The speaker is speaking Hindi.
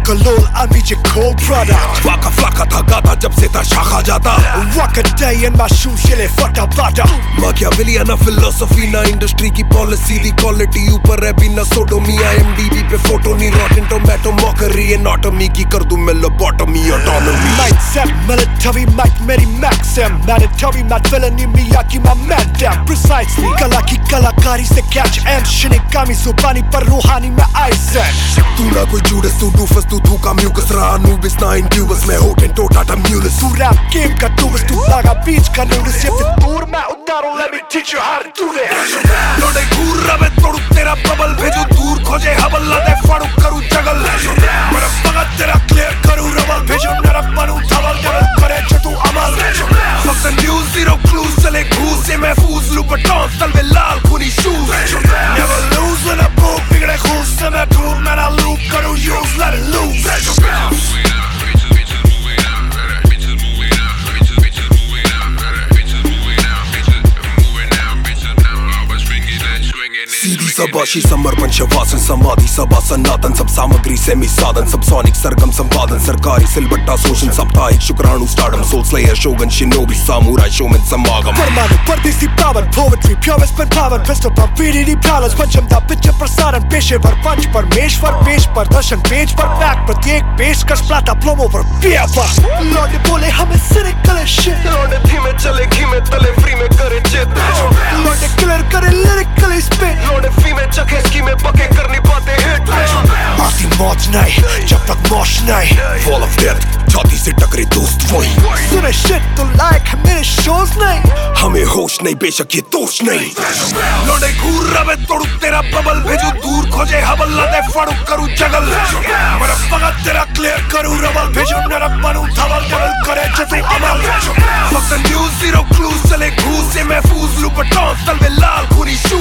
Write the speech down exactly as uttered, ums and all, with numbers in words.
Colol, I need your cold product. Waka flaka था गाता जब से था शाखा जाता. Walk a day in my shoes, ये ले फटा बाटा. Machiavelli ना philosophy ना industry की policy दी quality ऊपर है बिना sodomy. I M D B पे photo नहीं rotten tomato mockery anatomy की कर दूं मैं lobotomy autonomy. Might set military might मेरी max है. Mandatory mad villainy Miyagi my man damn precisely. कला की कलाकारी से catch and Shinigami जुबानी पर रूहानी में Aizen. तू ना कोई Judas तू doofus तू थूका mucus रहा Anubis ना Incubus मैं Hottentot Tata Mulus. तू rap game का doofus तू लागा beach का nudist ये फिर दूर मैं उतारूं let me teach you how to do this. Lode घूर रहा मैं तोड़ू तेरा bubble भेजू दूर खोजे हबल लादे फाड़ू करूँ जगल. मेरा पगत तेरा clear करूँ रबल भेजू नरक बनूँ थवल डबल करे जो तू अमल. Fuck the news zero clues चले घूस से महफूज लूँ बटॉन तलवे लाल खूनी shoes. Never lose when I broke बिगड़े खूस से मैं ढूंढ मेरा loop करूँ use let it loose. सीधी सबाशी समर्पण शवासन समाधि सभा सनातन सब सामग्री सेमी साधन सब सोनिक सरगम संपादन सरकारी सिलबट्टा शोषण साप्ताहिक शुक्राणु stardom soul slayer shogun shinobi samurai showman समागम. परमाणु परदेसी पावन poetry purest pen power pistol पर पीढ़ी palace पंचम दा पिक्चर प्रसारण पेशेवर पंच परमेश्वर पेश प्रदर्शन पेज पर बैक प्रत्येक पेशकश प्लाटा प्लोमो पर पिया पर लौटे बोले हमें सिरे कले shit. लौटे धीमे चले घीमे तले फ्री में करे चित. लौटे क्लियर करे lyrically spit. लौटे फ्री में चखे स्की में पके करनी बातें हिट. आती मौत नहीं जब तक मौत नहीं. Fall of death छाती से टकरे दोस्त वही. सुने shit तो like है मेरे shows नहीं. हमें होश नहीं बेशक ये दोष नहीं. लौटे घूर रहा मैं तोड़ू तेरा बबल भेजू दूर खोजे हबल लादे फाड़ू करूँ जगल. मेरा पगत तेरा clear करूँ रबल भेजू नरक बनूँ थवल डबल करे जो तू अमल. Fuck the news zero clues चले घूस से महफूज लूँ बटॉन तलवे लाल खूनी shoes.